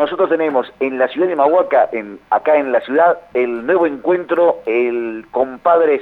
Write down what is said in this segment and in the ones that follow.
Nosotros tenemos en la ciudad de Humahuaca, acá en la ciudad, el nuevo encuentro, el Compadres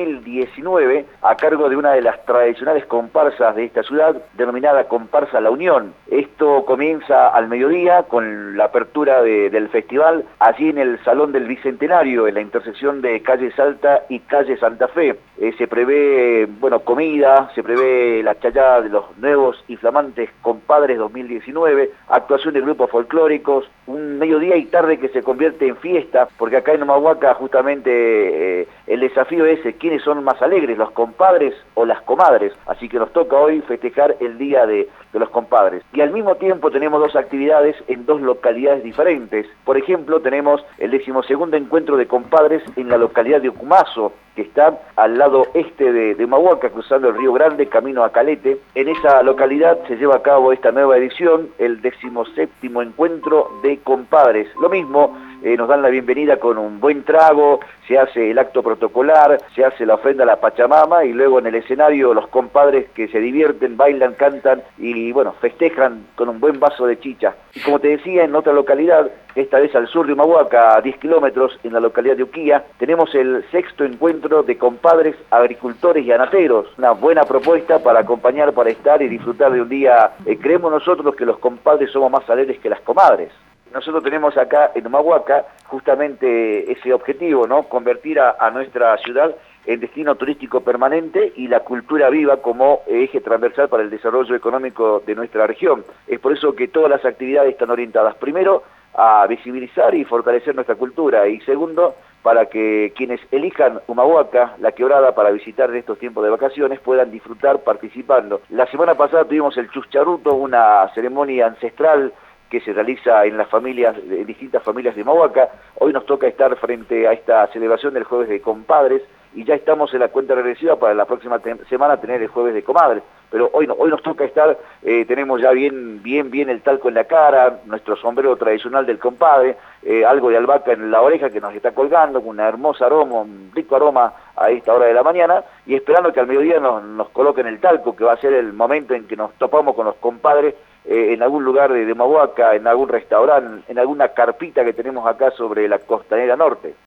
2019, a cargo de una de las tradicionales comparsas de esta ciudad, denominada Comparsa La Unión. Esto comienza al mediodía con la apertura del festival, allí en el Salón del Bicentenario, en la intersección de calle Salta y calle Santa Fe. Se prevé, comida, se prevé la chayada de los nuevos y flamantes Compadres 2019, actuación de grupos folclóricos, un mediodía y tarde que se convierte en fiesta, porque acá en Humahuaca justamente el desafío es quiénes son más alegres, los compadres o las comadres, así que nos toca hoy festejar el día de los compadres. Y al mismo tiempo tenemos dos actividades en dos localidades diferentes. Por ejemplo, tenemos el 12º encuentro de compadres en la localidad de Ucumazo, que está al lado este de Humahuaca, cruzando el Río Grande, camino a Calete. En esa localidad se lleva a cabo esta nueva edición, el 17º encuentro de compadres. Lo mismo, nos dan la bienvenida con un buen trago, se hace el acto protocolar, se hace la ofrenda a la Pachamama y luego en el escenario los compadres que se divierten, bailan, cantan y festejan con un buen vaso de chicha. Y como te decía, en otra localidad, esta vez al sur de Humahuaca, a 10 kilómetros, en la localidad de Uquía, tenemos el 6º encuentro de compadres, agricultores y anateros. Una buena propuesta para acompañar, para estar y disfrutar de un día. Creemos nosotros que los compadres somos más alegres que las comadres. Nosotros tenemos acá en Humahuaca justamente ese objetivo, ¿no? Convertir a nuestra ciudad en destino turístico permanente y la cultura viva como eje transversal para el desarrollo económico de nuestra región. Es por eso que todas las actividades están orientadas, primero, a visibilizar y fortalecer nuestra cultura, y segundo, para que quienes elijan Humahuaca, La Quebrada, para visitar en estos tiempos de vacaciones, puedan disfrutar participando. La semana pasada tuvimos el Chuscharuto, una ceremonia ancestral que se realiza en las familias, en distintas familias de Humahuaca. Hoy nos toca estar frente a esta celebración del Jueves de Compadres, y ya estamos en la cuenta regresiva para la próxima semana tener el Jueves de Comadres. Pero hoy nos toca estar, tenemos ya bien el talco en la cara, nuestro sombrero tradicional del compadre, algo de albahaca en la oreja que nos está colgando, con una hermosa aroma, un rico aroma a esta hora de la mañana, y esperando que al mediodía nos coloquen el talco, que va a ser el momento en que nos topamos con los compadres en algún lugar de Humahuaca, en algún restaurante, en alguna carpita que tenemos acá sobre la costanera norte.